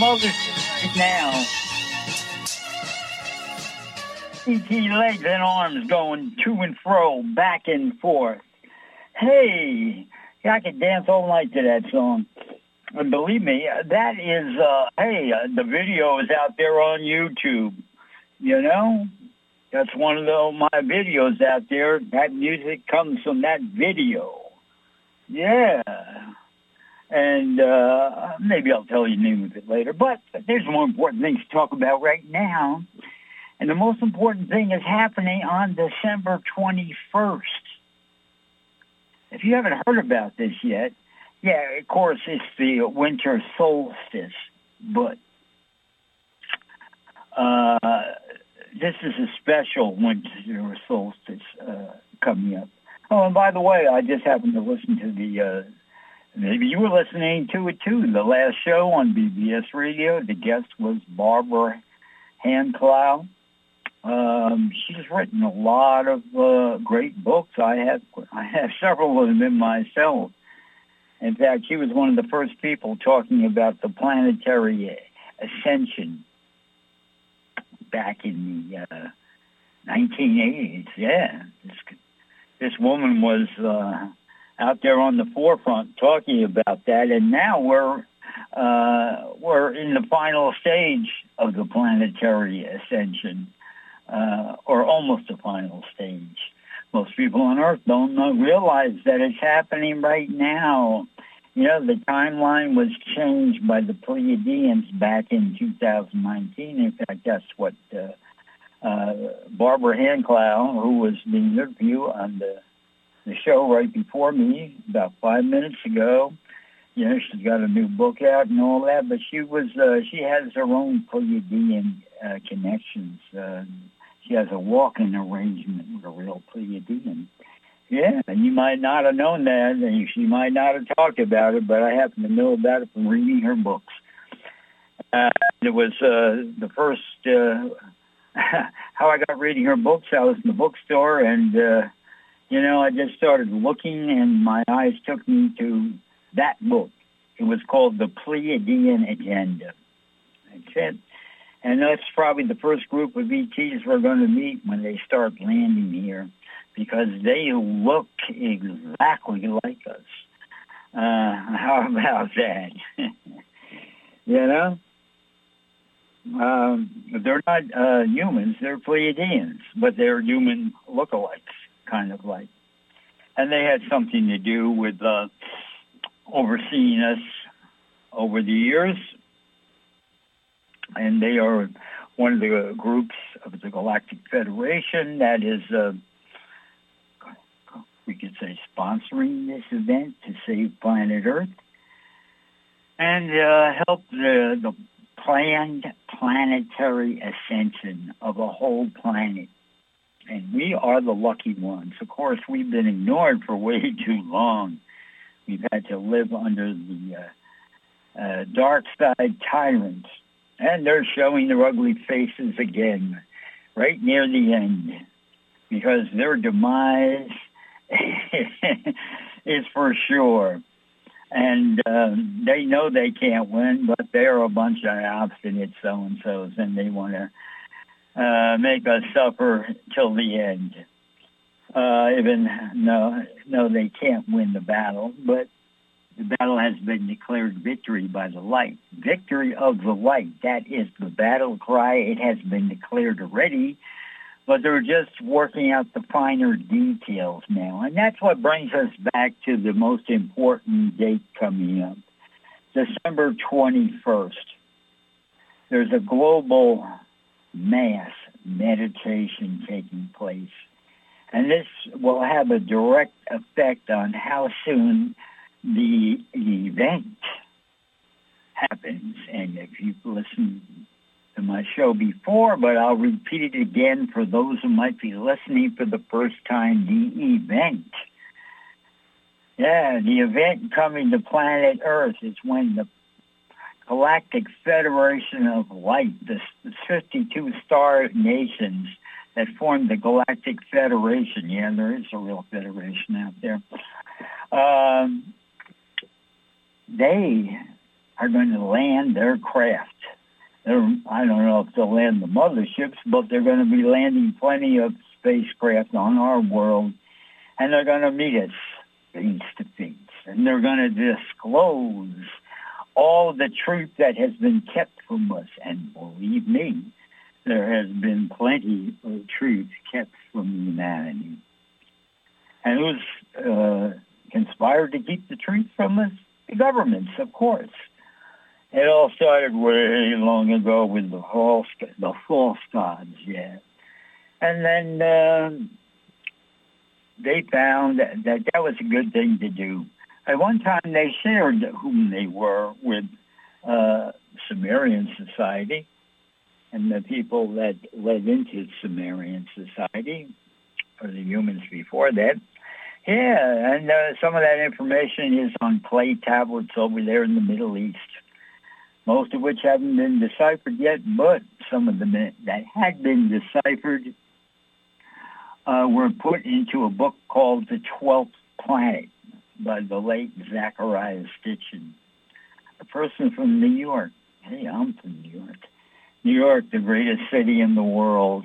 Mother's Day right now. E.T. legs and arms going to and fro, back and forth. Hey, I could dance all night to that song. And believe me, that is, the video is out there on YouTube. You know, that's one of my videos out there. That music comes from that video. Yeah. And maybe I'll tell you the name of it later. But there's more important things to talk about right now. And the most important thing is happening on December 21st. If you haven't heard about this yet, yeah, of course, it's the winter solstice. But this is a special winter solstice coming up. Oh, and by the way, I just happened to listen to the, maybe you were listening to it too, the last show on BBS Radio. The guest was Barbara Handclough. She's written a lot of great books. I have several of them in myself. In fact, she was one of the first people talking about the planetary ascension back in the 1980s. Yeah, this woman was out there on the forefront talking about that, and now we're in the final stage of the planetary ascension. Or almost the final stage. Most people on Earth don't realize that it's happening right now. You know, the timeline was changed by the Pleiadians back in 2019. In fact, that's what Barbara Handclough, who was the interview on the show right before me about 5 minutes ago, you know, she's got a new book out and all that, but she has her own Pleiadian connections. She has a walking arrangement with a real Pleiadian. Yeah, and you might not have known that, and she might not have talked about it, but I happen to know about it from reading her books. It was the first, how I got reading her books. I was in the bookstore, and, I just started looking, and my eyes took me to that book. It was called The Pleiadian Agenda. That's it. And that's probably the first group of ETs we're going to meet when they start landing here, because they look exactly like us. How about that? You know? They're not humans, they're Pleiadians, but they're human lookalikes, kind of like. And they had something to do with overseeing us over the years. And they are one of the groups of the Galactic Federation that is, we could say, sponsoring this event to save planet Earth and help the planned planetary ascension of a whole planet. And we are the lucky ones. Of course, we've been ignored for way too long. We've had to live under the dark side tyrants. And they're showing their ugly faces again, right near the end, because their demise is for sure. And they know they can't win, but they're a bunch of obstinate so-and-sos, and they want to make us suffer till the end. No, they can't win the battle, but the battle has been declared victory by the light. Victory of the light. That is the battle cry. It has been declared already, but they're just working out the finer details now. And that's what brings us back to the most important date coming up, December 21st. There's a global mass meditation taking place. And this will have a direct effect on how soon the event happens. And if you've listened to my show before, but I'll repeat it again for those who might be listening for the first time, the event. Yeah, the event coming to planet Earth is when the Galactic Federation of Light, the 52 star nations that form the Galactic Federation, yeah, there is a real federation out there, they are going to land their craft. I don't know if they'll land the motherships, but they're going to be landing plenty of spacecraft on our world, and they're going to meet us face to face, and they're going to disclose all the truth that has been kept from us. And believe me, there has been plenty of truth kept from humanity. And who's conspired to keep the truth from us? The governments, of course. It all started way long ago with the false gods, yeah. And then they found that was a good thing to do. At one time, they shared whom they were with Sumerian society and the people that led into Sumerian society, or the humans before that. Yeah, and some of that information is on clay tablets over there in the Middle East, most of which haven't been deciphered yet, but some of them that had been deciphered were put into a book called The 12th Planet by the late Zachariah Stitchin, a person from New York. Hey, I'm from New York. New York, the greatest city in the world.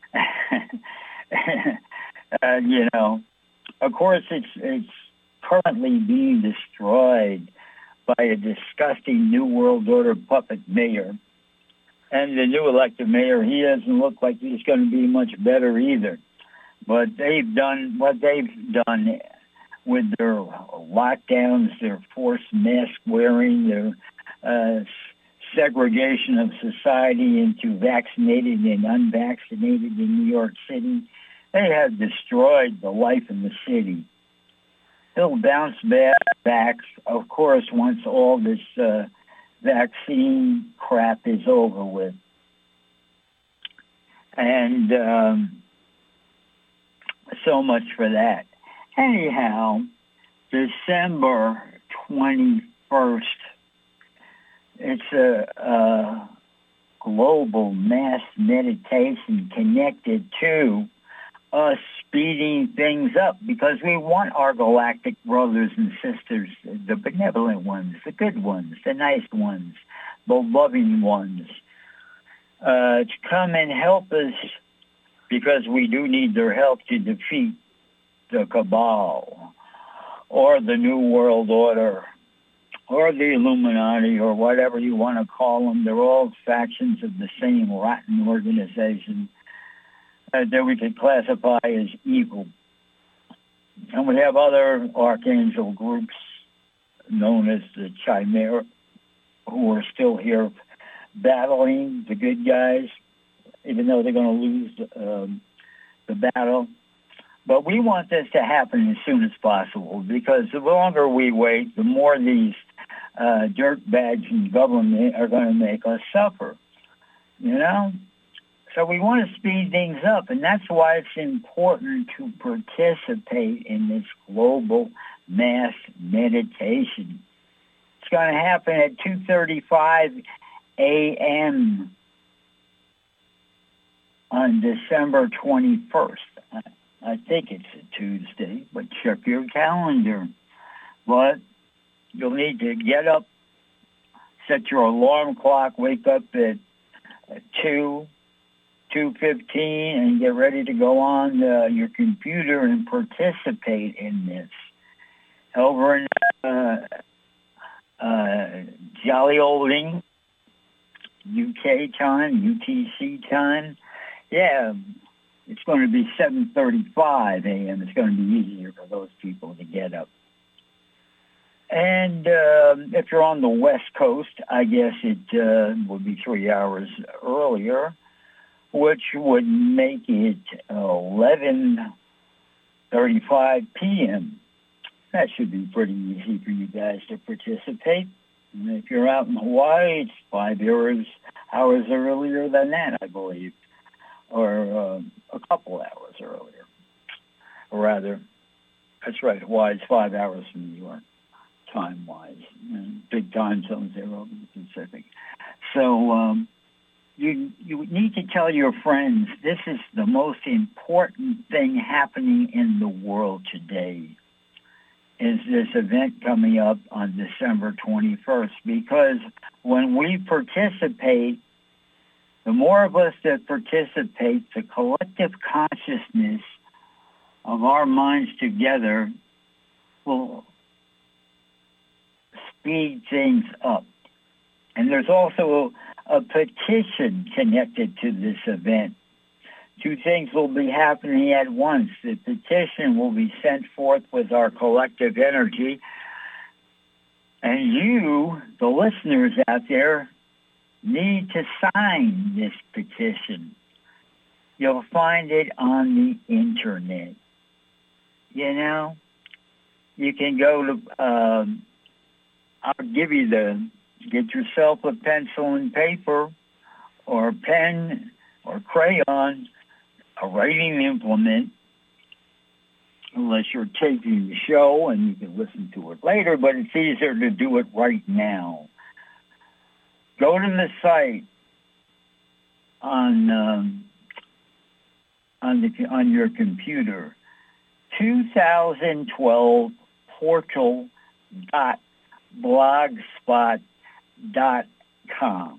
You know, of course, it's currently being destroyed by a disgusting New World Order puppet mayor. And the new elected mayor, he doesn't look like he's going to be much better either. But they've done what they've done with their lockdowns, their forced mask wearing, their segregation of society into vaccinated and unvaccinated in New York City. They have destroyed the life in the city. He'll bounce back, of course, once all this vaccine crap is over with. And so much for that. Anyhow, December 21st, it's a global mass meditation connected to us speeding things up because we want our galactic brothers and sisters, the benevolent ones, the good ones, the nice ones, the loving ones, to come and help us because we do need their help to defeat the cabal or the New World Order or the Illuminati or whatever you want to call them. They're all factions of the same rotten organization that we could classify as evil. And we have other archangel groups known as the Chimera who are still here battling the good guys, even though they're going to lose the battle. But we want this to happen as soon as possible because the longer we wait, the more these dirtbags in government are going to make us suffer, you know? So we want to speed things up, and that's why it's important to participate in this global mass meditation. It's going to happen at 2:35 a.m. on December 21st. I think it's a Tuesday, but check your calendar. But you'll need to get up, set your alarm clock, wake up at 2:15, and get ready to go on your computer and participate in this. Over in jolly old England, UK time, UTC time, yeah, it's going to be 7:35 a.m. It's going to be easier for those people to get up. And if you're on the West Coast, I guess it would be 3 hours earlier, which would make it 11:35 p.m. That should be pretty easy for you guys to participate. And if you're out in Hawaii, it's 5 hours earlier than that, I believe, or a couple hours earlier. Or rather, that's right, Hawaii's 5 hours from New York, time-wise. And big time zones there over the Pacific. So you need to tell your friends this is the most important thing happening in the world today. is this event coming up on December 21st, because when we participate, the more of us that participate, the collective consciousness of our minds together will speed things up. And there's also a petition connected to this event. Two things will be happening at once. The petition will be sent forth with our collective energy, and you, the listeners out there, need to sign this petition. You'll find it on the internet. You know, you can go to, I'll give you get yourself a pencil and paper or a pen or crayon, a writing implement, unless you're taping the show and you can listen to it later, but it's easier to do it right now. Go to the site on your computer, 2012portal.blogspot.com.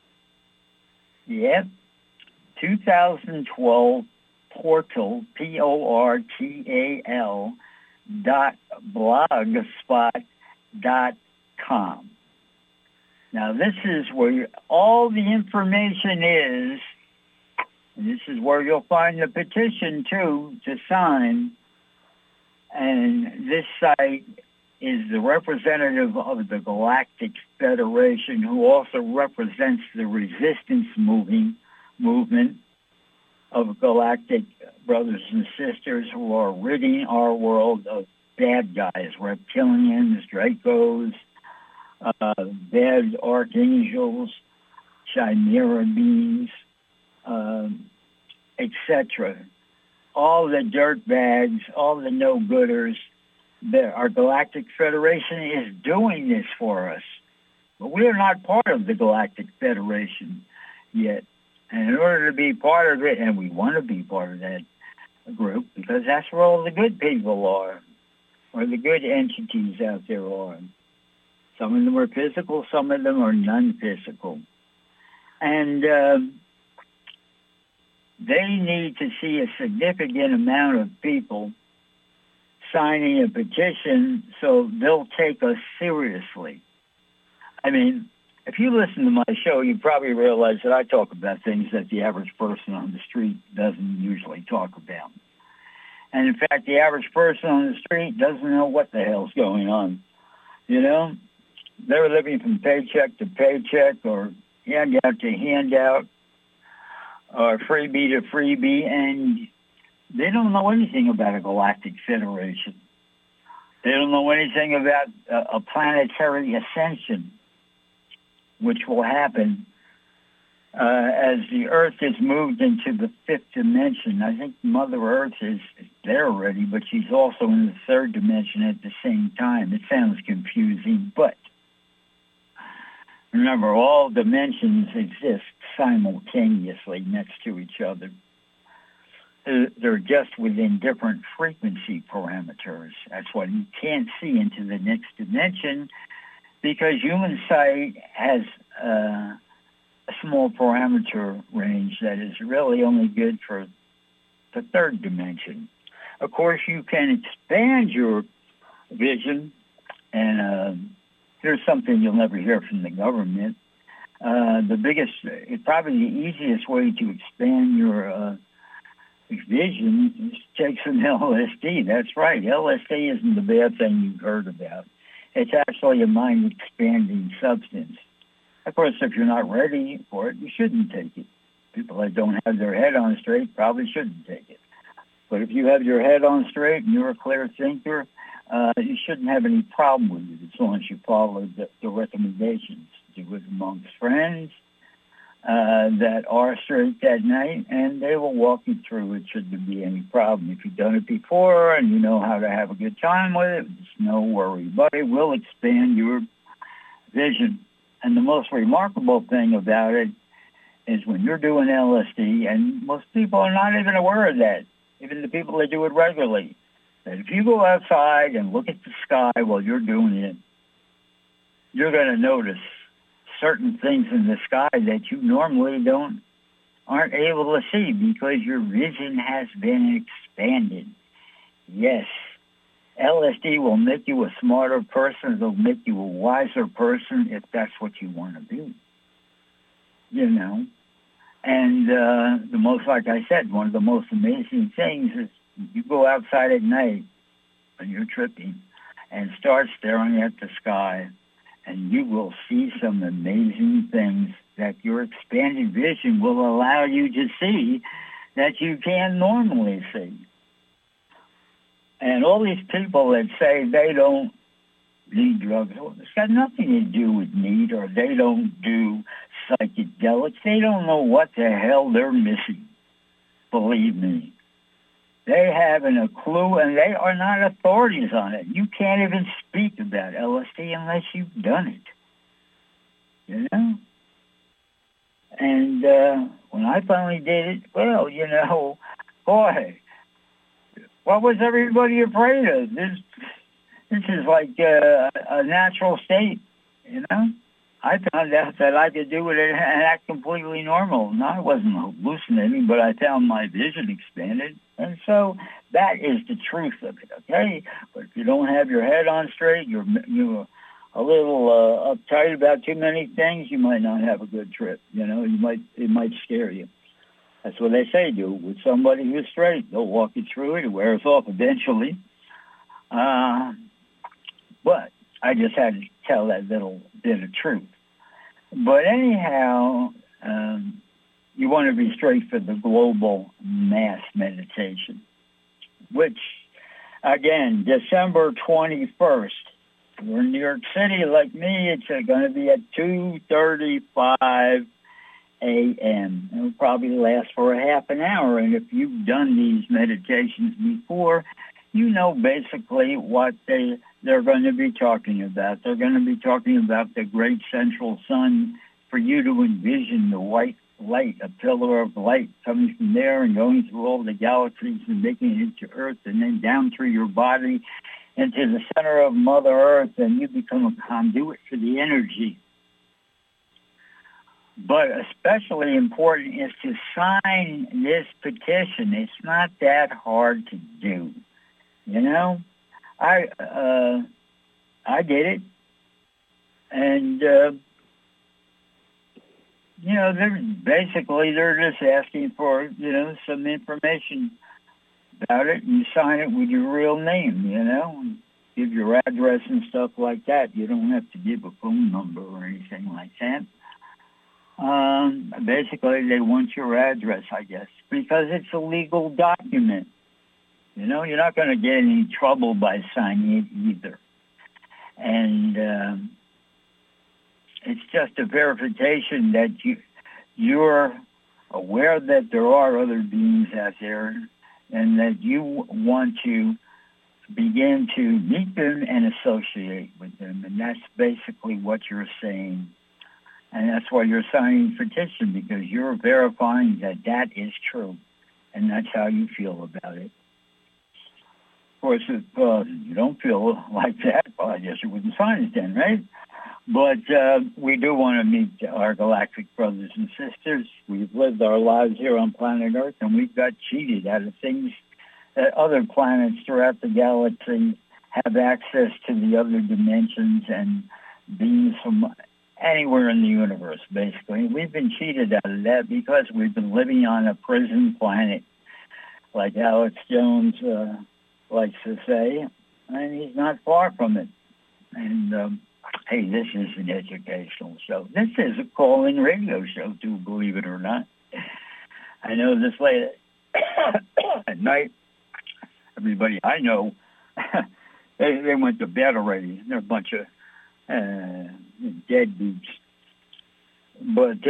Yep. 2012 portal, PORTAL, .blogspot.com. Now, this is where all the information is, and this is where you'll find the petition, too, to sign. And this site is the representative of the Galactic Federation, who also represents the resistance movement of galactic brothers and sisters who are ridding our world of bad guys, reptilians, Dracos, bad archangels, chimera beings, etc. All the dirt bags, all the no-gooders. Our Galactic Federation is doing this for us. But we are not part of the Galactic Federation yet. And in order to be part of it, and we want to be part of that group, because that's where all the good people are, or the good entities out there are. Some of them are physical, some of them are non-physical. And they need to see a significant amount of people signing a petition so they'll take us seriously. I mean, if you listen to my show, you probably realize that I talk about things that the average person on the street doesn't usually talk about. And in fact, the average person on the street doesn't know what the hell's going on. You know, they're living from paycheck to paycheck, or handout to handout, or freebie to freebie, and they don't know anything about a galactic federation. They don't know anything about a planetary ascension, which will happen as the Earth is moved into the fifth dimension. I think Mother Earth is there already, but she's also in the third dimension at the same time. It sounds confusing, but remember, all dimensions exist simultaneously next to each other. They're just within different frequency parameters. That's why you can't see into the next dimension, because human sight has a small parameter range that is really only good for the third dimension. Of course, you can expand your vision, and here's something you'll never hear from the government. Probably the easiest way to expand your vision is take some LSD. That's right. LSD isn't the bad thing you've heard about. It's actually a mind-expanding substance. Of course, if you're not ready for it, you shouldn't take it. People that don't have their head on straight probably shouldn't take it. But if you have your head on straight and you're a clear thinker, you shouldn't have any problem with it as long as you follow the recommendations. Do it amongst friends that are straight that night, and they will walk you through it should there be any problem. If you've done it before and you know how to have a good time with it, it's no worry. But it will expand your vision. And the most remarkable thing about it is when you're doing LSD, and most people are not even aware of that, even the people that do it regularly, that if you go outside and look at the sky while you're doing it, you're going to notice certain things in the sky that you normally aren't able to see because your vision has been expanded. Yes, LSD will make you a smarter person. It'll make you a wiser person if that's what you want to be. You know? And like I said, one of the most amazing things is you go outside at night when you're tripping and start staring at the sky, and you will see some amazing things that your expanded vision will allow you to see that you can't normally see. And all these people that say they don't need drugs, it's got nothing to do with need, or they don't do psychedelics. They don't know what the hell they're missing. Believe me. They haven't a clue, and they are not authorities on it. You can't even speak about LSD unless you've done it. You know? And when I finally did it, well, you know, boy, what was everybody afraid of? This is like a natural state, you know? I found out that I could do it and act completely normal. No, I wasn't hallucinating, but I found my vision expanded. And so that is the truth of it, okay? But if you don't have your head on straight, you're a little uptight about too many things, you might not have a good trip. You know, it might scare you. That's what they say, do with somebody who's straight. They'll walk you through it. It wears off eventually. But I just had to tell that little bit of truth. But anyhow, you want to be straight for the global mass meditation, which, again, December 21st. If you're in New York City like me, it's going to be at 2:35 a.m. It'll probably last for a half an hour. And if you've done these meditations before, you know basically what they're going to be talking about. They're going to be talking about the great central sun for you to envision the white light, a pillar of light coming from there and going through all the galaxies and making it to Earth and then down through your body into the center of Mother Earth, and you become a conduit for the energy. But especially important is to sign this petition. It's not that hard to do. You know, I did it, and you know, they're just asking for, you know, some information about it, and you sign it with your real name, you know, and give your address and stuff like that. You don't have to give a phone number or anything like that. Basically, they want your address, I guess, because it's a legal document. You know, you're not going to get any trouble by signing it either. And it's just a verification that you're aware that there are other beings out there and that you want to begin to meet them and associate with them. And that's basically what you're saying. And that's why you're signing the petition, because you're verifying that that is true. And that's how you feel about it. Of course, if you don't feel like that, well, I guess you wouldn't sign it then, right? But we do want to meet our galactic brothers and sisters. We've lived our lives here on planet Earth, and we've got cheated out of things that other planets throughout the galaxy have access to the other dimensions and beings from anywhere in the universe, basically. We've been cheated out of that because we've been living on a prison planet, like Alex Jones likes to say, and he's not far from it. And hey, this is an educational show. This is a call-in radio show, too, believe it or not. I know this late at night, everybody I know, they went to bed already. They're a bunch of deadbeats. But,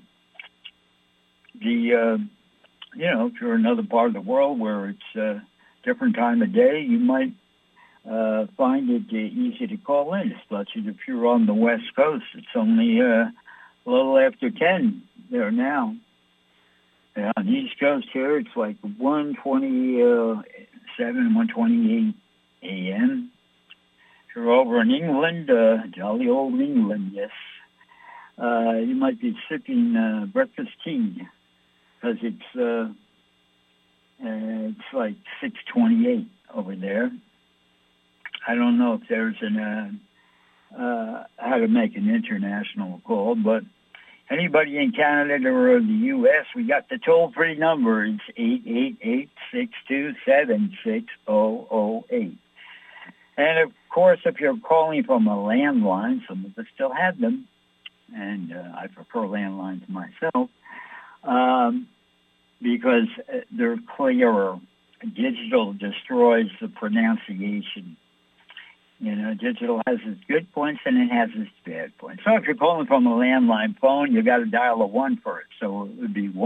you know, if you're in another part of the world where it's a different time of day, you might find it easy to call in, especially if you're on the West Coast. It's only a little after 10 there now. And on the East Coast here, it's like 1:27 1:28 a.m. If you're over in England, jolly old England, yes, you might be sipping breakfast tea because it's like 6:28 over there. I don't know if there's how to make an international call, but anybody in Canada or the U.S., we got the toll-free number. It's 888-627-6008. And, of course, if you're calling from a landline, some of us still have them, and I prefer landlines myself, because they're clearer. Digital destroys the pronunciation. You know, digital has its good points and it has its bad points. So if you're calling from a landline phone, you got to dial a 1 first. So it would be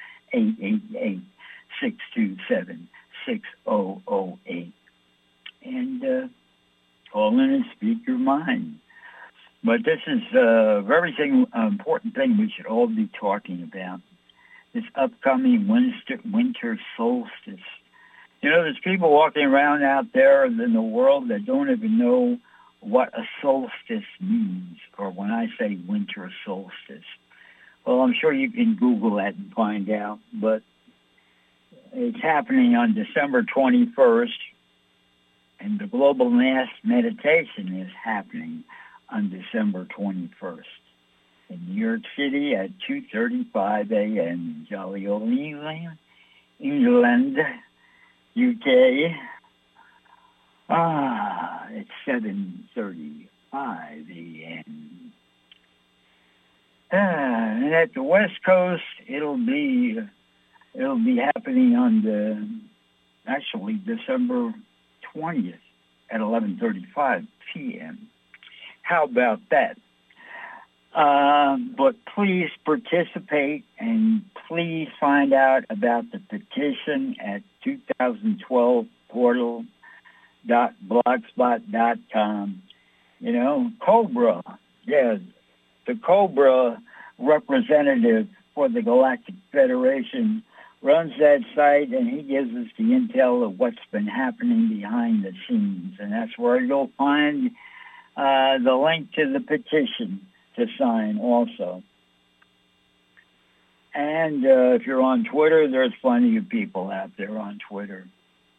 1-888-627-6008. And call in and speak your mind. But this is a very important thing we should all be talking about. This upcoming winter solstice. You know, there's people walking around out there in the world that don't even know what a solstice means, or when I say winter solstice. Well, I'm sure you can Google that and find out, but it's happening on December 21st, and the global mass meditation is happening on December 21st in New York City at 2:35 a.m. Jolly old England, UK. It's 7:35 a.m. And at the West Coast, it'll be happening on December 20th at 11:35 p.m. How about that? But please participate and please find out about the petition at 2012portal.blogspot.com. You know, Cobra, yeah, the Cobra representative for the Galactic Federation runs that site, and he gives us the intel of what's been happening behind the scenes. And that's where you'll find the link to the petition to sign also. And if you're on Twitter, there's plenty of people out there on Twitter.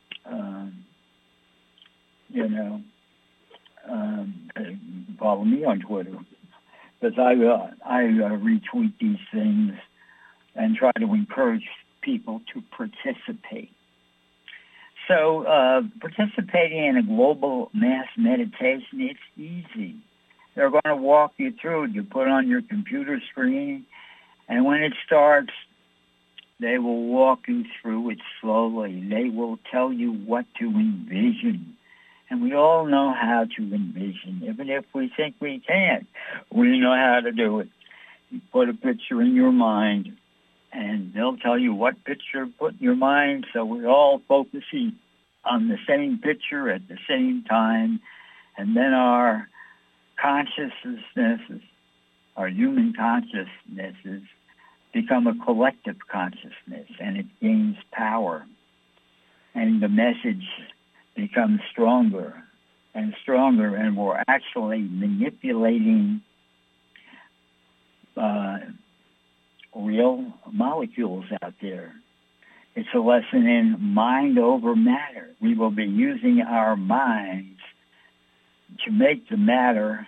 Follow me on Twitter, because I retweet these things and try to encourage people to participate. So participating in a global mass meditation, it's easy. They're going to walk you through it. You put on your computer screen, and when it starts, they will walk you through it slowly. They will tell you what to envision. And we all know how to envision, even if we think we can't. We know how to do it. You put a picture in your mind, and they'll tell you what picture to put in your mind, so we're all focusing on the same picture at the same time, and then our consciousnesses, our human consciousnesses, become a collective consciousness, and it gains power. And the message becomes stronger and stronger, and we're actually manipulating real molecules out there. It's a lesson in mind over matter. We will be using our minds to make the matter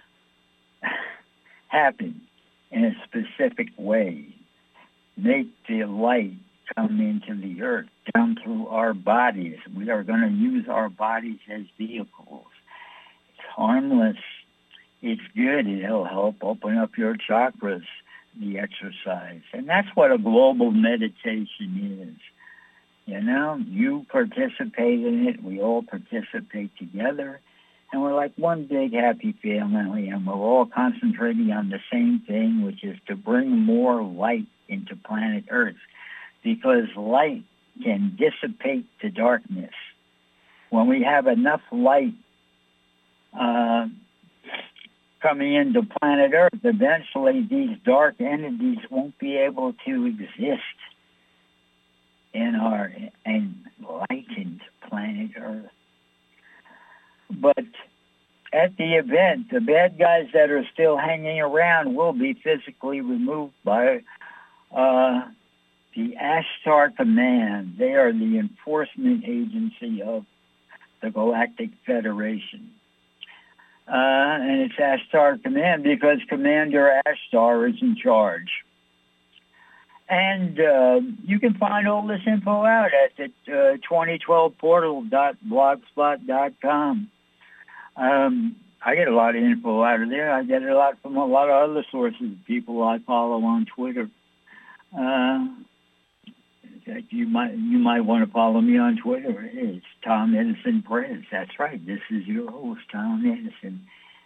happen in a specific way. Make the light come into the earth, down through our bodies. We are going to use our bodies as vehicles. It's harmless. It's good. It'll help open up your chakras, the exercise. And that's what a global meditation is. You know, you participate in it. We all participate together. And we're like one big happy family, and we're all concentrating on the same thing, which is to bring more light into planet Earth, because light can dissipate the darkness. When we have enough light coming into planet Earth, eventually these dark entities won't be able to exist in our enlightened planet Earth. But at the event, the bad guys that are still hanging around will be physically removed by the Ashtar Command. They are the enforcement agency of the Galactic Federation. And it's Ashtar Command because Commander Ashtar is in charge. And you can find all this info out at the 2012portal.blogspot.com. I get a lot of info out of there. I get a lot from a lot of other sources, people I follow on Twitter. You might want to follow me on Twitter. It's Tom Edison Prez. That's right. This is your host, Tom Edison.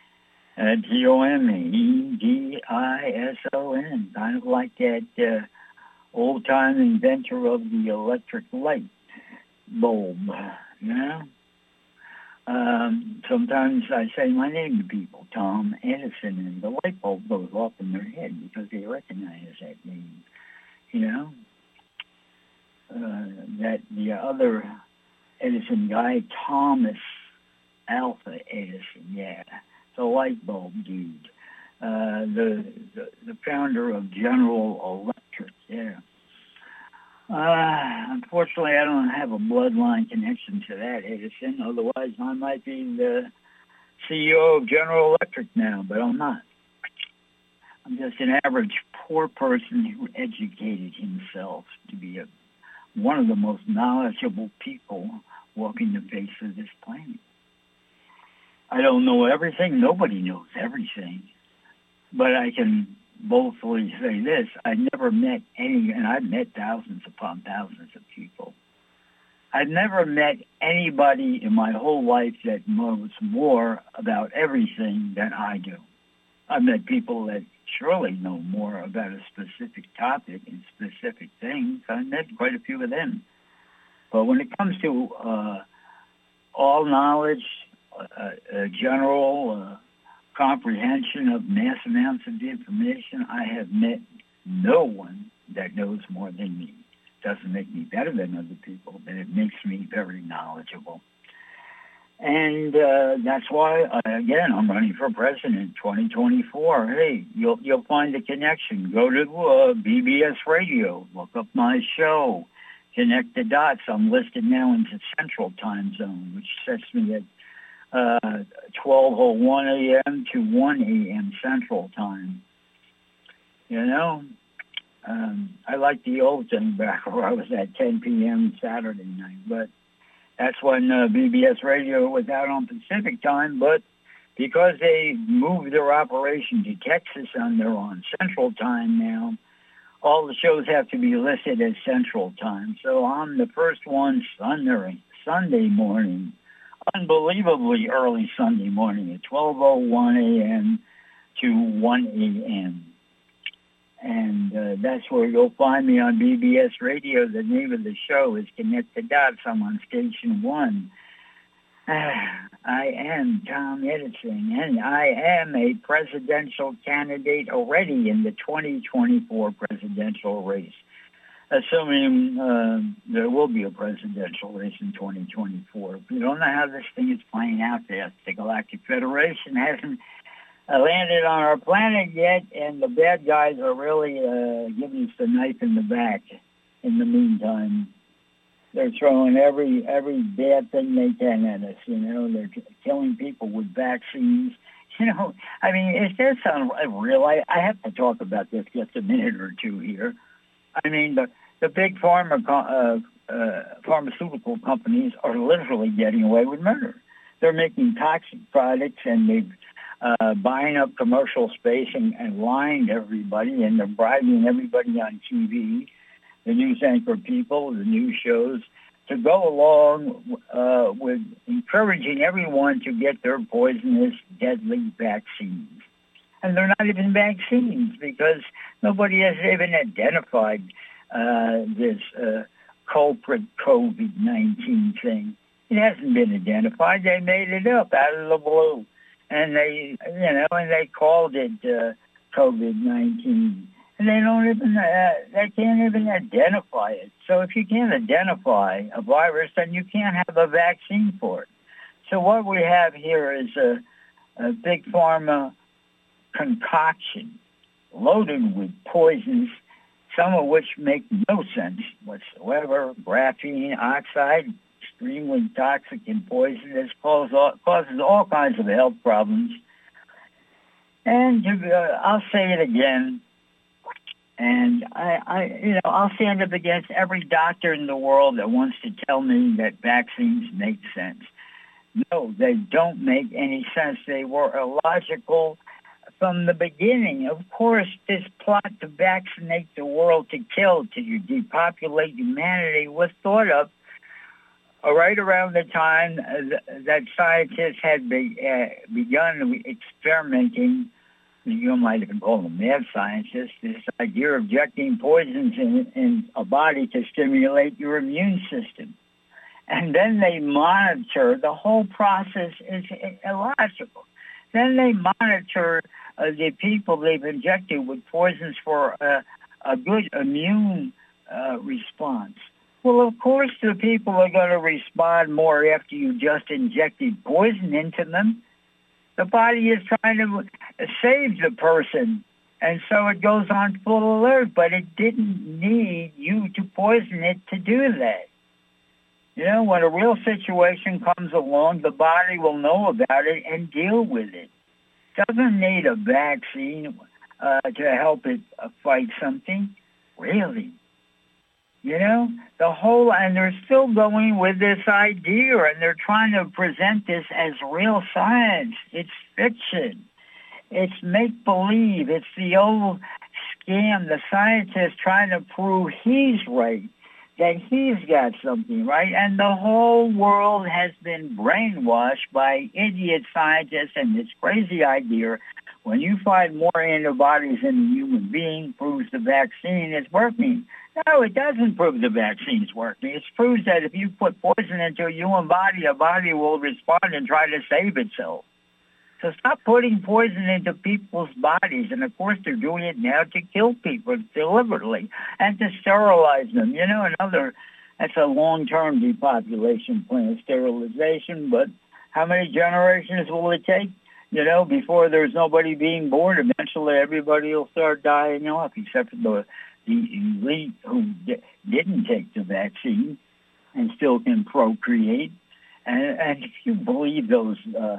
TOMEDISON. Kind of like that old-time inventor of the electric light bulb. You know? Sometimes I say my name to people, Tom Edison, and the light bulb goes off in their head because they recognize that name. You know? That the other Edison guy, Thomas Alpha Edison, yeah, the light bulb dude, the founder of General Electric, yeah. Unfortunately, I don't have a bloodline connection to that Edison. Otherwise, I might be the CEO of General Electric now, but I'm not. I'm just an average poor person who educated himself to be one of the most knowledgeable people walking the face of this planet. I don't know everything. Nobody knows everything. But I can boldly say this. I never met any, and I've met thousands upon thousands of people. I've never met anybody in my whole life that knows more about everything than I do. I've met people that surely know more about a specific topic and specific things. I've met quite a few of them. But when it comes to all knowledge, general comprehension of mass amounts of information, I have met no one that knows more than me. Doesn't make me better than other people, but it makes me very knowledgeable. And that's why, again, I'm running for president 2024. Hey, you'll find the connection. Go to BBS Radio. Look up my show. Connect the dots. I'm listed now into Central Time Zone, which sets me at 12:01 a.m. to 1 a.m. Central Time. You know, I like the old thing back where I was at 10 p.m. Saturday night, but that's when BBS Radio was out on Pacific Time, but because they moved their operation to Texas and they're on Central Time now, all the shows have to be listed as Central Time. So I'm the first one Sunday morning, unbelievably early Sunday morning at 12:01 a.m. to 1 a.m. And that's where you'll find me on BBS Radio. The name of the show is Connect the Dots. I'm on Station 1. I am Tom Edison, and I am a presidential candidate already in the 2024 presidential race. Assuming there will be a presidential race in 2024. We don't know how this thing is playing out there. The Galactic Federation hasn't landed on our planet yet, and the bad guys are really giving us the knife in the back. In the meantime, they're throwing every bad thing they can at us. You know, they're killing people with vaccines. You know, I mean, is there some real? I have to talk about this just a minute or two here. I mean, the big pharmaceutical companies are literally getting away with murder. They're making toxic products, and they're buying up commercial space and lying to everybody, and they're bribing everybody on TV, the news anchor people, the news shows, to go along with encouraging everyone to get their poisonous, deadly vaccines. And they're not even vaccines because nobody has even identified this culprit COVID-19 thing. It hasn't been identified. They made it up out of the blue. And they called it COVID-19. and they can't even identify it. So if you can't identify a virus, then you can't have a vaccine for it. So what we have here is a big pharma concoction loaded with poisons, some of which make no sense whatsoever. Graphene oxide, extremely toxic and poisonous, causes all kinds of health problems. And I'll say it again, and I'll stand up against every doctor in the world that wants to tell me that vaccines make sense. No, they don't make any sense. They were illogical from the beginning. Of course, this plot to vaccinate the world, to kill, to depopulate humanity was thought of right around the time that scientists had begun experimenting. You might even call them mad scientists, this idea of injecting poisons in a body to stimulate your immune system. And then they monitor. The whole process is illogical. Then they monitor the people they've injected with poisons for a good immune response. Well, of course, the people are going to respond more after you just injected poison into them. The body is trying to save the person, and so it goes on full alert, but it didn't need you to poison it to do that. You know, when a real situation comes along, the body will know about it and deal with it. Doesn't need a vaccine to help it fight something, really. You know, and they're still going with this idea, and they're trying to present this as real science. It's fiction. It's make-believe. It's the old scam, the scientist trying to prove he's right, that he's got something right, and the whole world has been brainwashed by idiot scientists and this crazy idea. When you find more antibodies in a human being, proves the vaccine is working. No, it doesn't prove the vaccine's working. It proves that if you put poison into a human body, a body will respond and try to save itself. So stop putting poison into people's bodies. And, of course, they're doing it now to kill people deliberately and to sterilize them. You know, that's a long-term depopulation plan, sterilization. But how many generations will it take? You know, before there's nobody being born, eventually everybody will start dying off, except for the elite who didn't take the vaccine and still can procreate. And if you believe those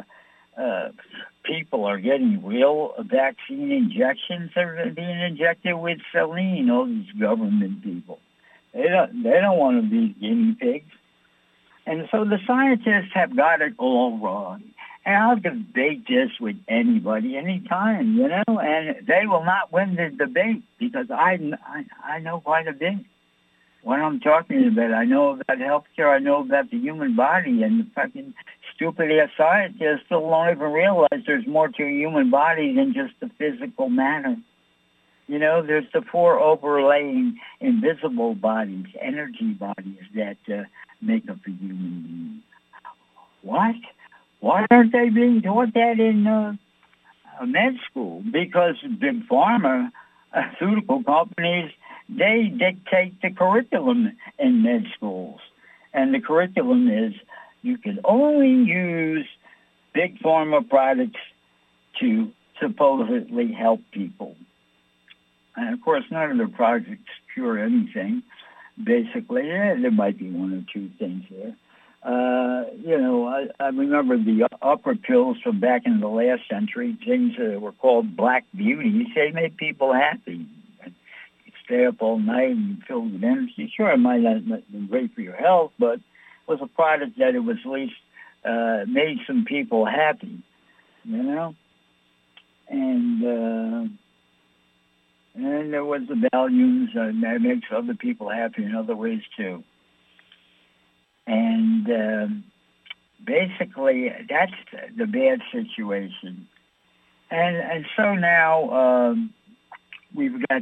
people are getting real vaccine injections, they're being injected with saline, all these government people. They don't want to be guinea pigs. And so the scientists have got it all wrong. And I'll debate this with anybody, anytime, you know, and they will not win the debate because I know quite a bit. What I'm talking about, I know about healthcare, I know about the human body, and the fucking stupid-ass scientists still don't even realize there's more to a human body than just the physical matter. You know, there's the four overlaying invisible bodies, energy bodies that make up a human being. What? Why aren't they being taught that in med school? Because big pharmaceutical companies, they dictate the curriculum in med schools. And the curriculum is you can only use big pharma products to supposedly help people. And, of course, none of their products cure anything. Basically, there might be one or two things there. You know, I remember the upper pills from back in the last century, things that were called black beauties. They made people happy. You stay up all night and filled with energy. Sure, it might not be great for your health, but it was a product that it was at least made some people happy, you know? And there was the Valiums, that makes other people happy in other ways, too. And basically, that's the bad situation. And so now we've got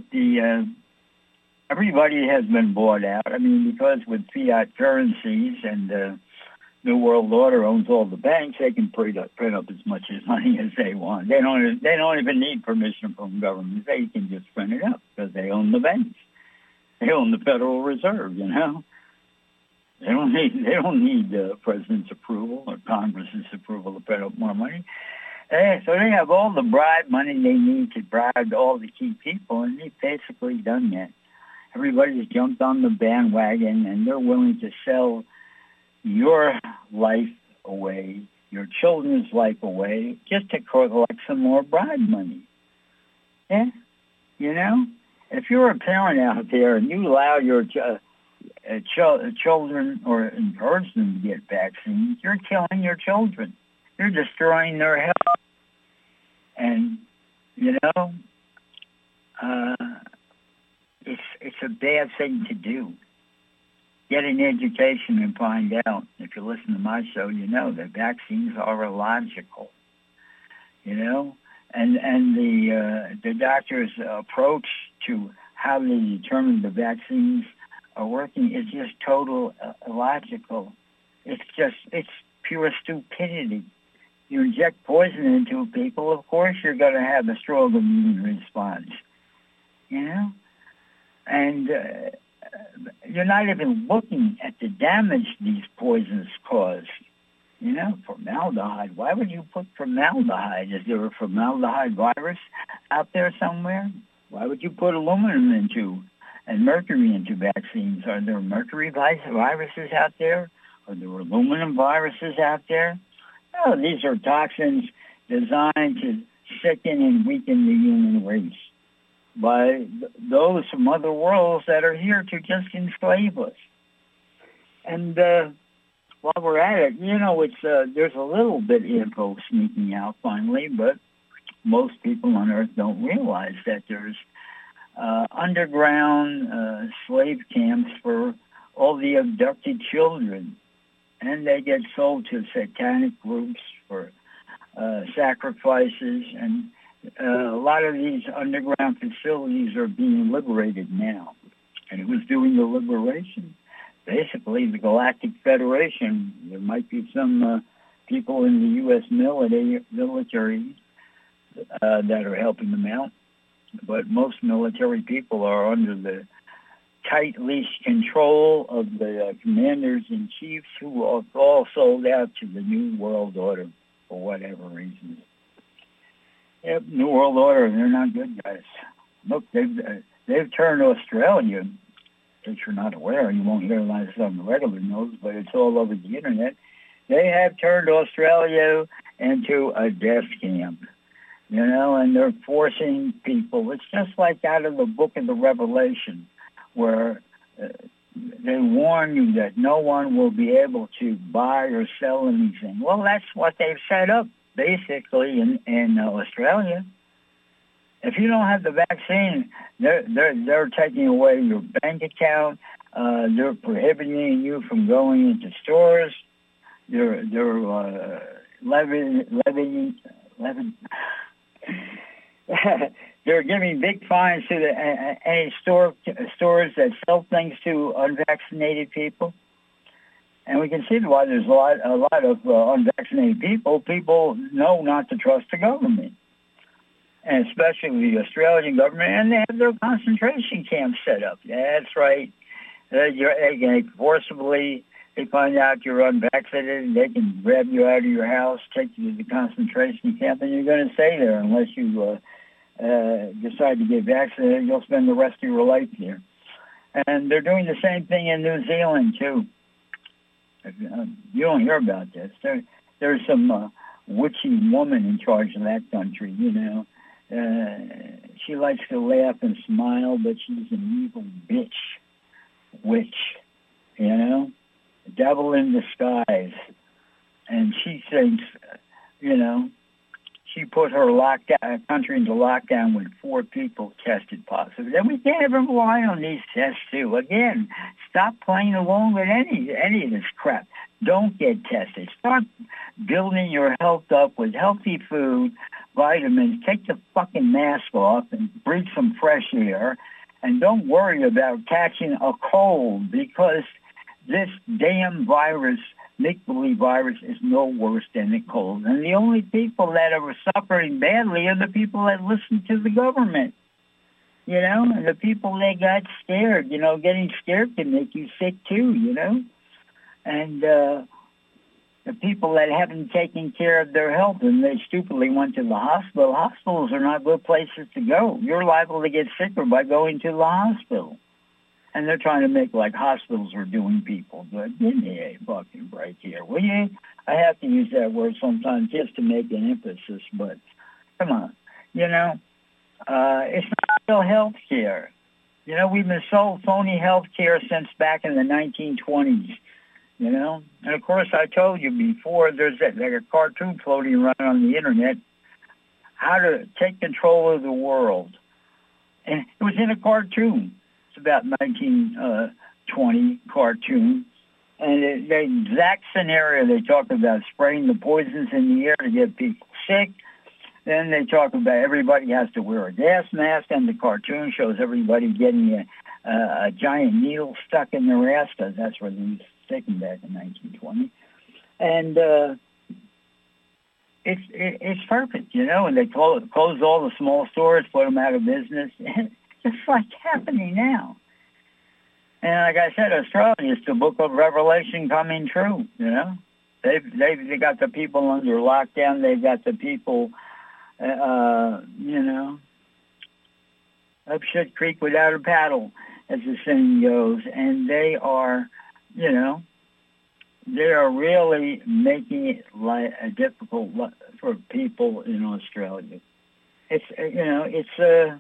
everybody has been bought out. I mean, because with fiat currencies and New World Order owns all the banks. They can print up as much money as they want. They don't even need permission from government. They can just print it up because they own the banks. They own the Federal Reserve. You know, they don't need the president's approval or Congress's approval to print up more money. So they have all the bribe money they need to bribe all the key people, and they've basically done that. Everybody's jumped on the bandwagon, and they're willing to sell your life away, your children's life away, just to collect some more bribe money. Yeah, you know, if you're a parent out there and you allow your children or encourage them to get vaccines, you're killing your children. You're destroying their health. And, you know, it's a bad thing to do. Get an education and find out. If you listen to my show, you know that vaccines are illogical. You know, and the doctor's approach to how they determine the vaccines are working is just total illogical. It's pure stupidity. You inject poison into people, of course you're going to have a strong immune response. You know, and you're not even looking at the damage these poisons cause. You know, formaldehyde. Why would you put formaldehyde? Is there a formaldehyde virus out there somewhere? Why would you put aluminum and mercury into vaccines? Are there mercury viruses out there? Are there aluminum viruses out there? No, these are toxins designed to sicken and weaken the human race by those from other worlds that are here to just enslave us. And while we're at it, you know, it's there's a little bit of info sneaking out finally, but most people on Earth don't realize that there's underground slave camps for all the abducted children. And they get sold to satanic groups for sacrifices. And a lot of these underground facilities are being liberated now. And who's doing the liberation? Basically, the Galactic Federation. There might be some people in the U.S. military that are helping them out. But most military people are under the tight leash control of the commanders-in-chiefs who are all sold out to the New World Order for whatever reason. Yep, New World Order, they're not good guys. Look, they've turned Australia, in case you're not aware, you won't hear a lot of stuff on the regular news, but it's all over the internet. They have turned Australia into a death camp, you know, and they're forcing people. It's just like out of the book of the Revelation, where they warn you that no one will be able to buy or sell anything. Well, that's what they've set up, basically, in Australia. If you don't have the vaccine, they're taking away your bank account. They're prohibiting you from going into stores. They're levying they're giving big fines to any stores that sell things to unvaccinated people, and we can see why there's a lot of unvaccinated people. People know not to trust the government, and especially the Australian government, and they have their concentration camps set up. That's right. They can forcibly. They find out you're unvaccinated, they can grab you out of your house, take you to the concentration camp, and you're going to stay there unless you decide to get vaccinated. You'll spend the rest of your life here. And they're doing the same thing in New Zealand, too. You don't hear about this. There's some witchy woman in charge of that country, you know. She likes to laugh and smile, but she's an evil witch, you know. Devil in disguise. And she thinks, you know, she put her country into lockdown when 4 people tested positive. And we can't even rely on these tests, too. Again, stop playing along with any of this crap. Don't get tested. Start building your health up with healthy food, vitamins. Take the fucking mask off and breathe some fresh air. And don't worry about catching a cold, because this damn virus make-believe virus is no worse than the cold. And the only people that are suffering badly are the people that listen to the government. And the people that got scared. Getting scared can make you sick too, And the people that haven't taken care of their health and they stupidly went to the hospital. Hospitals are not good places to go. You're liable to get sicker by going to the hospital. And they're trying to make like hospitals are doing people good. Give me a fucking break here, will you? I have to use that word sometimes just to make an emphasis, but come on. It's not real health care. We've been sold phony health care since back in the 1920s. And of course I told you before, there's a cartoon floating around on the internet, how to take control of the world. And it was in a cartoon. It's about 1920 cartoon. And the exact scenario, they talk about spraying the poisons in the air to get people sick. Then they talk about everybody has to wear a gas mask, and the cartoon shows everybody getting a giant needle stuck in their ass, because that's where they used to stick them back in 1920. And it's perfect, and they close all the small stores, put them out of business. It's like happening now. And like I said, Australia is the book of Revelation coming true, They got the people under lockdown. They've got the people, up shit creek without a paddle, as the saying goes. And they are, they are really making it difficult for people in Australia. It's a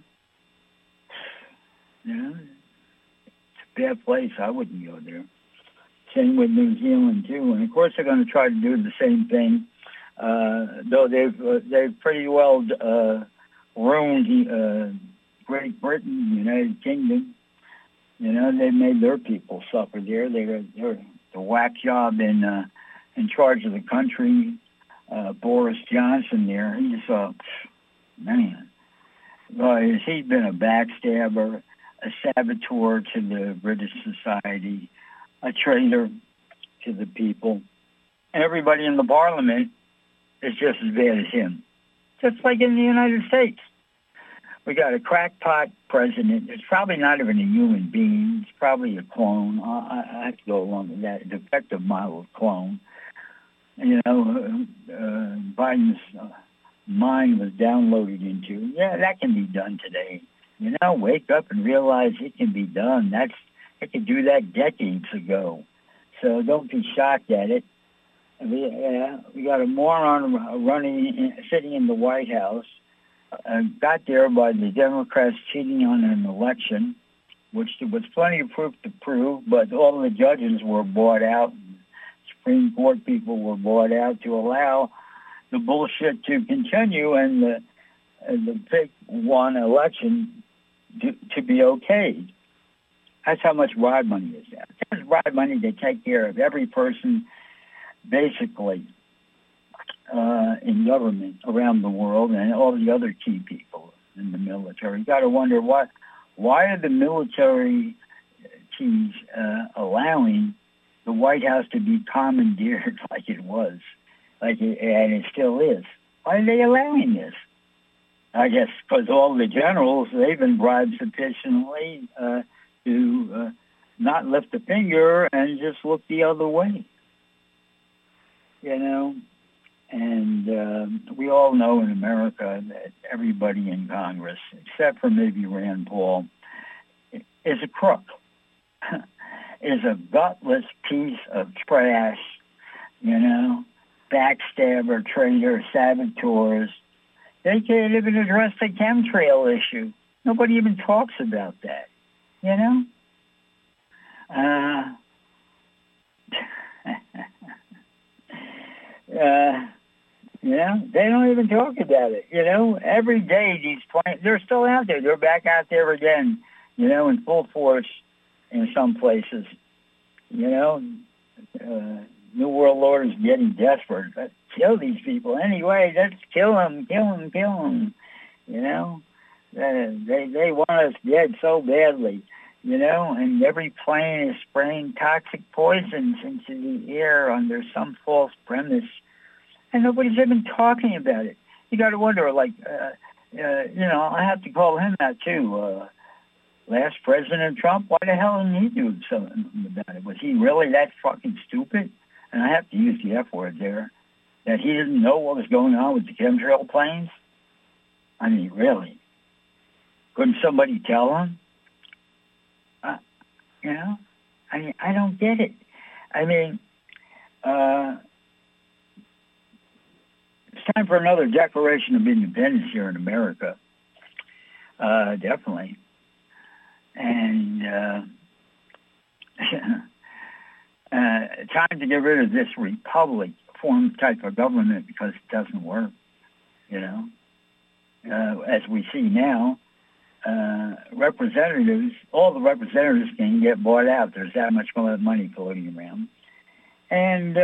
bad place. I wouldn't go there. Same with New Zealand too, and of course they're going to try to do the same thing. Though they've pretty well ruined Great Britain, United Kingdom. They've made their people suffer there. They're the whack job in charge of the country. Boris Johnson there. He's man. Has he been a backstabber, a saboteur to the British society, a traitor to the people? And everybody in the parliament is just as bad as him. Just like in the United States. We got a crackpot president. It's probably not even a human being. It's probably a clone. I have to go along with that. A defective model clone. Biden's mind was downloaded into. Yeah, that can be done today. Wake up and realize it can be done. It could do that decades ago. So don't be shocked at it. We got a moron sitting in the White House. Got there by the Democrats cheating on an election, which there was plenty of proof to prove, but all the judges were bought out. Supreme Court people were bought out to allow the bullshit to continue and the fake won election to be okayed. That's how much bribe money is that. There's bribe money to take care of every person, basically, in government around the world, and all the other key people in the military. You got to wonder why are the military chiefs allowing the White House to be commandeered like it was, and it still is. Why are they allowing this? I guess because all the generals, they've been bribed sufficiently to not lift a finger and just look the other way. And we all know in America that everybody in Congress, except for maybe Rand Paul, is a crook, is a gutless piece of trash, backstabber, traitor, saboteurs. They can't even address the chemtrail issue. Nobody even talks about that, they don't even talk about it. Every day these planes, they're still out there. They're back out there again, in full force in some places. New World Order is getting desperate. Let's kill these people anyway. Let's kill them. They want us dead so badly. and every plane is spraying toxic poisons into the air under some false premise, and nobody's even talking about it. You got to wonder, I have to call him out too. Last President Trump, why the hell didn't he do something about it? Was he really that fucking stupid? And I have to use the F word there, that he didn't know what was going on with the chemtrail planes? I mean, really? Couldn't somebody tell him? I mean, I don't get it. I mean, it's time for another Declaration of Independence here in America. Definitely. And time to get rid of this republic form type of government because it doesn't work, as we see now, representatives, all the representatives can get bought out. There's that much more money floating around. And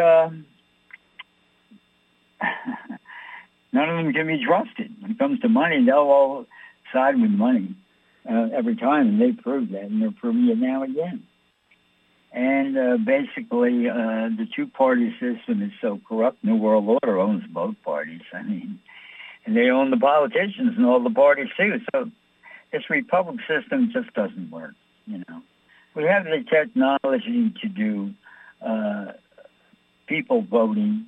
none of them can be trusted. When it comes to money, they'll all side with money every time, and they proved that, and they're proving it now again. And basically, the two-party system is so corrupt. New World Order owns both parties. I mean, and they own the politicians and all the parties too. So this republic system just doesn't work. We have the technology to do people voting,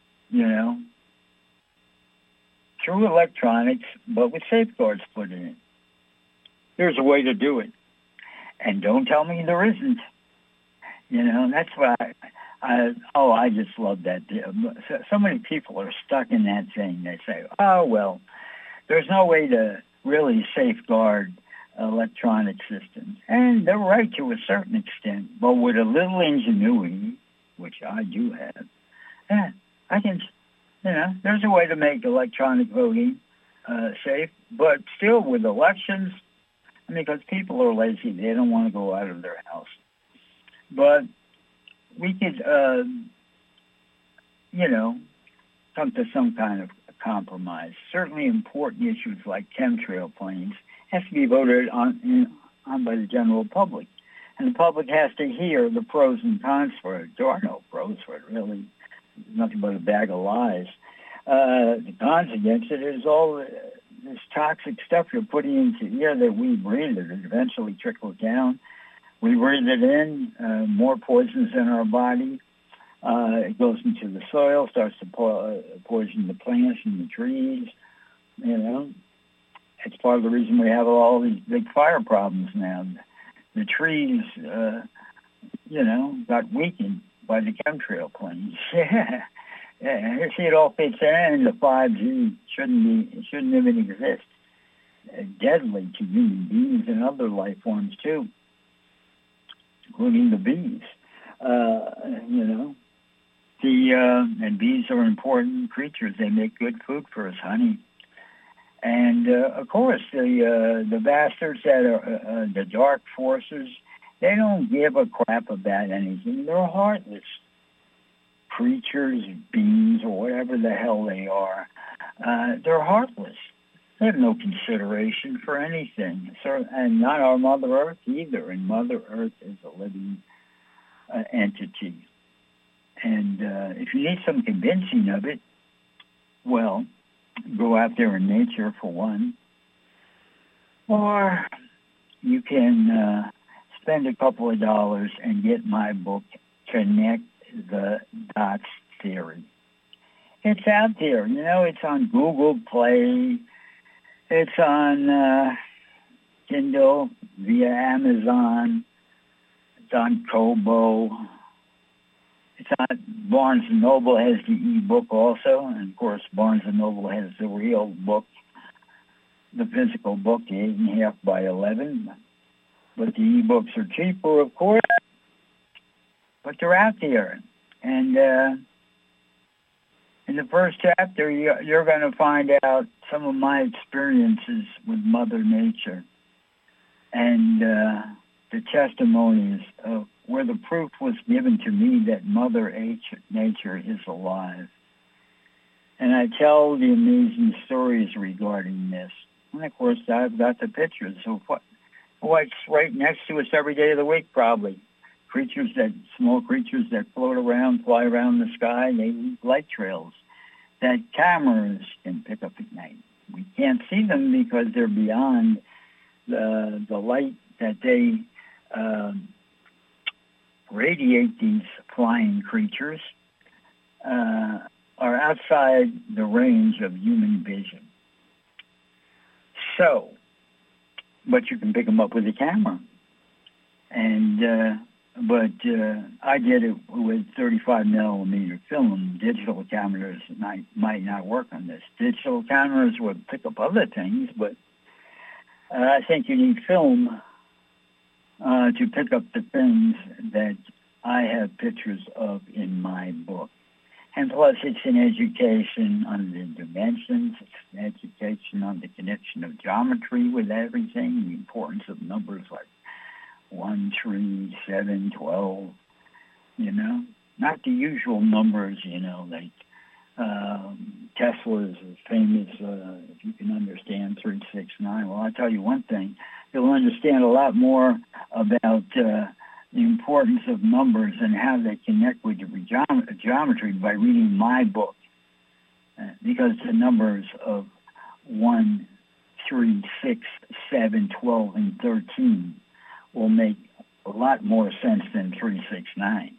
through electronics, but with safeguards put in it. There's a way to do it. And don't tell me there isn't. That's why I just love that. So many people are stuck in that thing. They say, oh, well, there's no way to really safeguard electronic systems. And they're right to a certain extent, but with a little ingenuity, which I do have, I can, there's a way to make electronic voting safe, but still with elections, because people are lazy, they don't want to go out of their house. But we could, come to some kind of compromise. Certainly important issues like chemtrail planes have to be voted on by the general public. And the public has to hear the pros and cons for it. There are no pros for it, really. Nothing but a bag of lies. The cons against it is all this toxic stuff you're putting into the air that we breathe. It eventually trickles down. We breathe it in, more poisons in our body. It goes into the soil, starts to poison the plants and the trees. It's part of the reason we have all these big fire problems now. The trees, got weakened by the chemtrail planes. You see, it all fits in. The 5G shouldn't even exist. Deadly to human beings and other life forms too, including the bees. And bees are important creatures. They make good food for us, honey. And of course, the bastards that are the dark forces, they don't give a crap about anything. They're heartless creatures, beings, or whatever the hell they are. They're heartless. They have no consideration for anything. And not our Mother Earth either. And Mother Earth is a living entity. And if you need some convincing of it, well, go out there in nature for one. Or you can spend a couple of dollars and get my book, Connect the Dots Theory. It's out there. It's on Google Play. It's on Kindle via Amazon. It's on Kobo. It's on Barnes & Noble has the e-book also. And, of course, Barnes & Noble has the real book, the physical book, the 8.5 by 11. But the e-books are cheaper, of course. But they're out there. And in the first chapter, you're going to find out some of my experiences with Mother Nature and the testimonies of where the proof was given to me that Mother Nature is alive. And I tell the amazing stories regarding this. And, of course, I've got the pictures of what what's right next to us every day of the week, probably. Small creatures that float around, fly around the sky, they leave light trails that cameras can pick up at night. We can't see them because they're beyond the light that they radiate. These flying creatures are outside the range of human vision. So, but you can pick them up with a camera. And but I did it with 35 millimeter film. Digital cameras might not work on this. Digital cameras would pick up other things, but I think you need film to pick up the things that I have pictures of in my book. And plus, it's an education on the dimensions. It's an education on the connection of geometry with everything, the importance of numbers like 1, 3, 7, 12, not the usual numbers, like Tesla's famous, if you can understand 369. Well, I'll tell you one thing, you'll understand a lot more about the importance of numbers and how they connect with your geometry by reading my book, because the numbers of 1, 3, 6, 7, 12, and 13 will make a lot more sense than 369.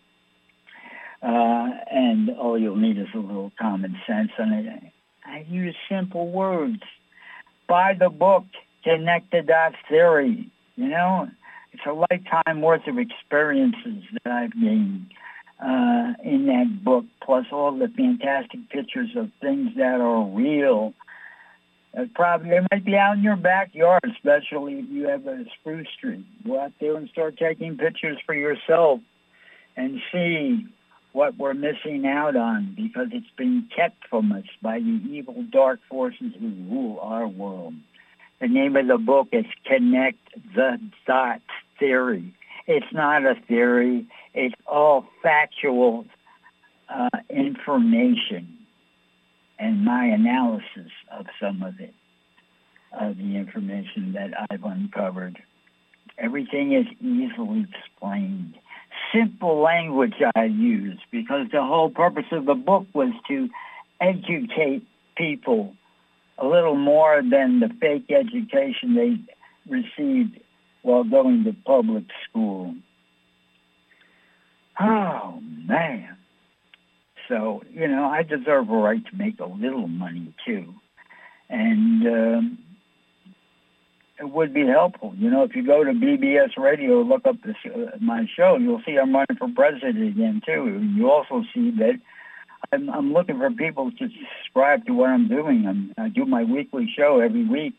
And all you'll need is a little common sense. And I use simple words. Buy the book, Connect the Dots Theory. It's a lifetime worth of experiences that I've gained in that book, plus all the fantastic pictures of things that are real. They might be out in your backyard, especially if you have a spruce tree. Go out there and start taking pictures for yourself and see what we're missing out on, because it's been kept from us by the evil dark forces who rule our world. The name of the book is Connect the Dots Theory. It's not a theory. It's all factual information and my analysis of some of it, of the information that I've uncovered. Everything is easily explained. Simple language I use, because the whole purpose of the book was to educate people a little more than the fake education they received while going to public school. Oh, man. So, I deserve a right to make a little money, too. And it would be helpful. If you go to BBS Radio, look up my show, you'll see I'm running for president again, too. You also see that I'm looking for people to subscribe to what I'm doing. I do my weekly show every week.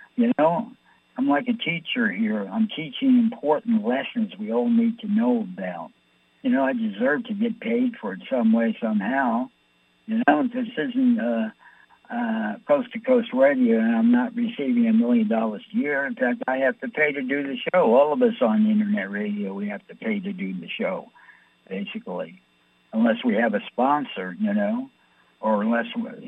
I'm like a teacher here. I'm teaching important lessons we all need to know about. I deserve to get paid for it some way, somehow. This isn't Coast to Coast Radio, and I'm not receiving $1 million a year. In fact, I have to pay to do the show. All of us on internet radio, we have to pay to do the show, basically, unless we have a sponsor, or unless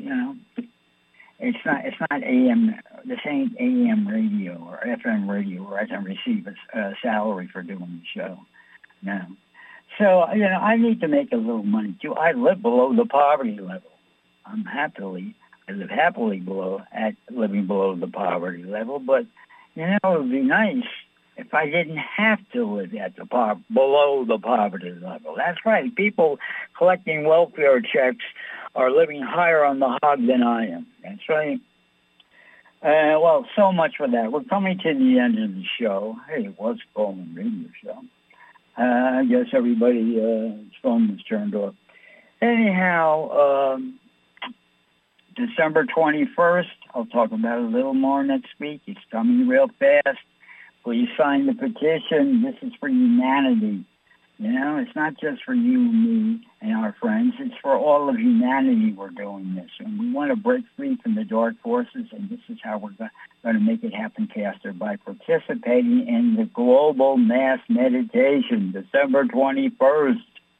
it's not AM. This ain't AM radio or FM radio where I can receive a salary for doing the show. No. So, I need to make a little money, too. I live below the poverty level. I live happily living below the poverty level, but, it would be nice if I didn't have to live at below the poverty level. That's right. People collecting welfare checks are living higher on the hog than I am. That's right. Well, so much for that. We're coming to the end of the show. Hey, it was a call and radio show. I guess everybody's phone was turned off. Anyhow, December 21st, I'll talk about it a little more next week. It's coming real fast. Please sign the petition. This is for humanity. It's not just for you, me, and our friends. It's for all of humanity we're doing this. And we want to break free from the dark forces, and this is how we're going to make it happen faster, by participating in the global mass meditation, December 21st.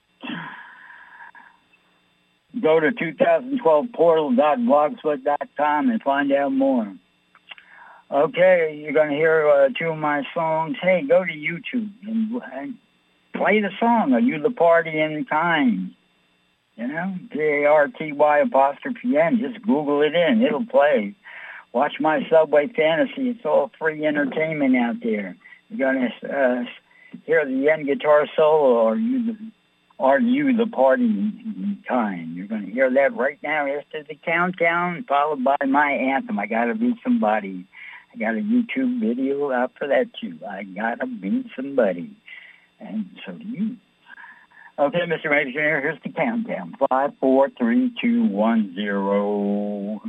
Go to 2012portal.blogspot.com and find out more. Okay, you're going to hear two of my songs. Hey, go to YouTube and play the song. Are you the partying kind? You know, PARTY''N. Just Google it in. It'll play. Watch my Subway Fantasy. It's all free entertainment out there. You're going to hear the Yen guitar solo. Are you the party kind? You're going to hear that right now after the countdown, followed by my anthem, I Gotta Be Somebody. I got a YouTube video out for that, too. I Gotta Be Somebody. And so do you. Okay, Mr. Engineer, here's the countdown. 5, 4, 3, 2, 1, 0.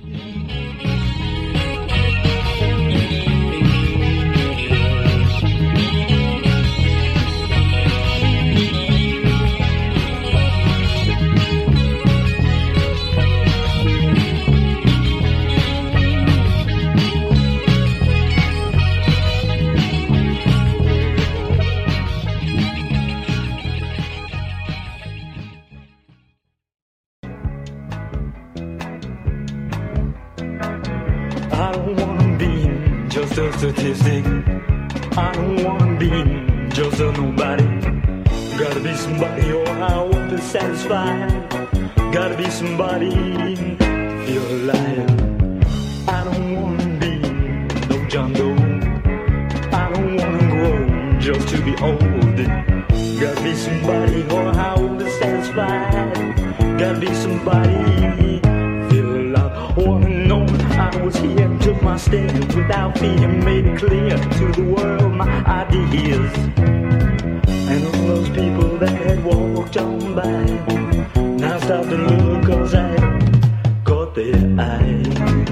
I don't wanna be just a statistic. I don't wanna be just a nobody. Gotta be somebody or I won't be satisfied. Gotta be somebody, feel alive. I don't wanna be no John Doe. I don't wanna grow just to be old. Gotta be somebody or I won't be satisfied. Gotta be somebody, feel alive. Wanna know I was here, took my stand without fear, made it clear to the world my ideas. And all those people that had walked on by now stop and look, cause I caught their eye.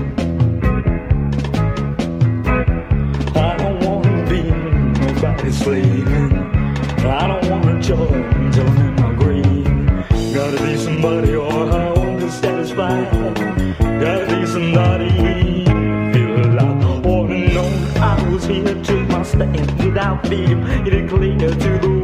I don't wanna be nobody's slave. I don't wanna join in my grave. Gotta be somebody or I won't be satisfied. Gotta be somebody, feel alive. Wanna know I was here, took my stand without fear, made it clear to the